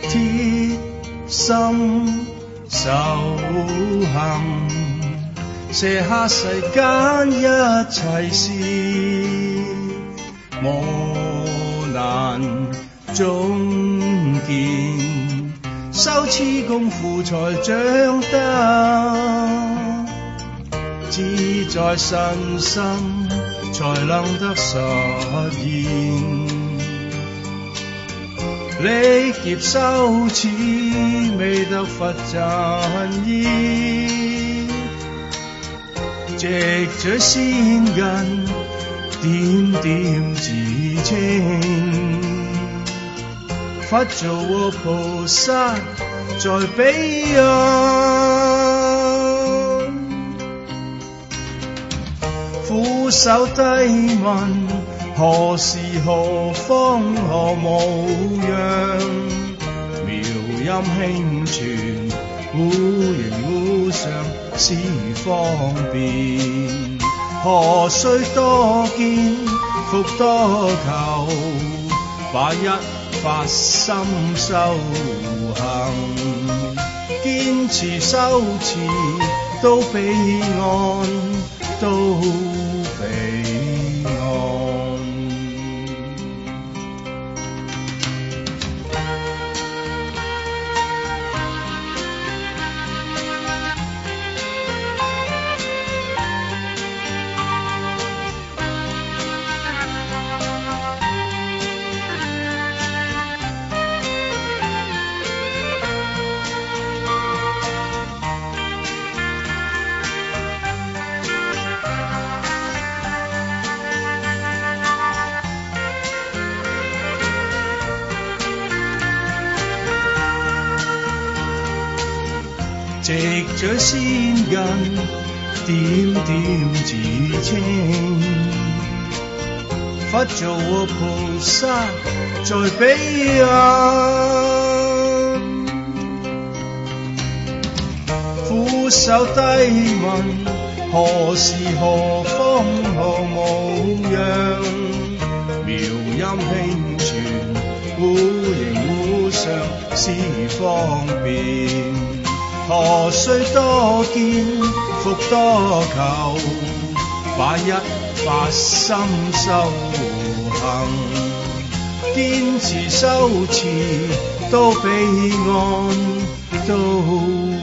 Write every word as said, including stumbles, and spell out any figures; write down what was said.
鐵心受行，卸下世間一切事，磨難中見，修此功夫才長得自在身心，才能得實現。歷劫修持，未得佛真意，藉著善根，點點自清。佛祖和菩薩在彼岸，俯首低問，何時何方何模樣？妙音輕傳，忽形忽相，是方便。何須多見，復多求，把一發心修行，堅持修持到彼岸，到彼岸。藉著善根，點點自清。佛祖和菩薩在彼岸，俯首低問，何時何方何模樣？妙音輕傳，忽形忽相，是方便。何須多見，復多求，把一發心修行，堅持修持到彼岸，到